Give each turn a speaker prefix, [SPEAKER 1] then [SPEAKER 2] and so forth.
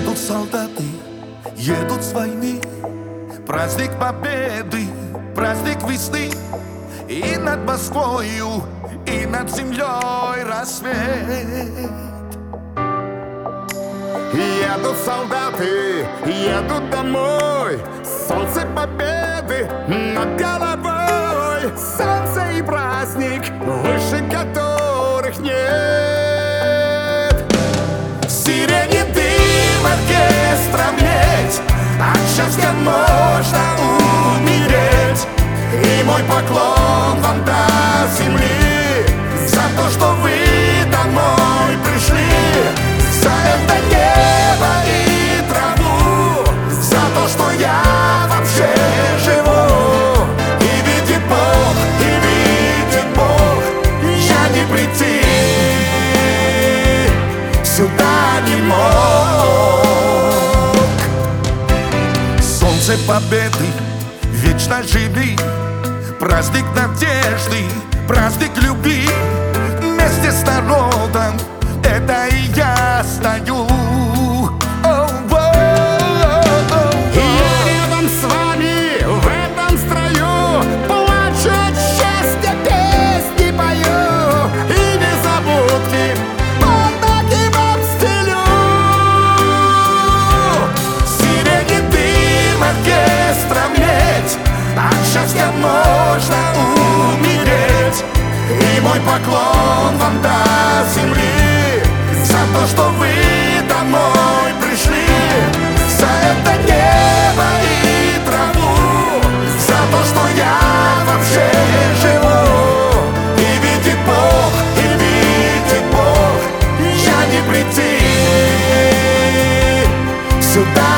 [SPEAKER 1] Едут солдаты, едут с войны. Праздник победы, праздник весны. И над Москвою, и над землей рассвет.
[SPEAKER 2] Едут солдаты, едут домой. Солнце победы над головой. Солнце и праздник, выше которых нет.
[SPEAKER 1] Сирени дым оркестра медь. От счастья можно умереть. И мой поклон вам до земли за то, что вы домой пришли. За это небо и траву, за то, что я вообще живу. И видит Бог, я не прийти сюда не мог. Солнце победы, вечно живи. Праздник надежды, праздник любви. Вместе с народом, это и я стою.
[SPEAKER 2] Я рядом с вами в этом строю. Плачу от счастья, песни пою. И незабудки под ноги вам стелю.
[SPEAKER 1] Сирени дым оркестра медь. От счастья можно умереть. И мой поклон вам до земли за то, что вы домой пришли. За это небо и траву, за то, что я вообще живу. И видит Бог, я не прийти сюда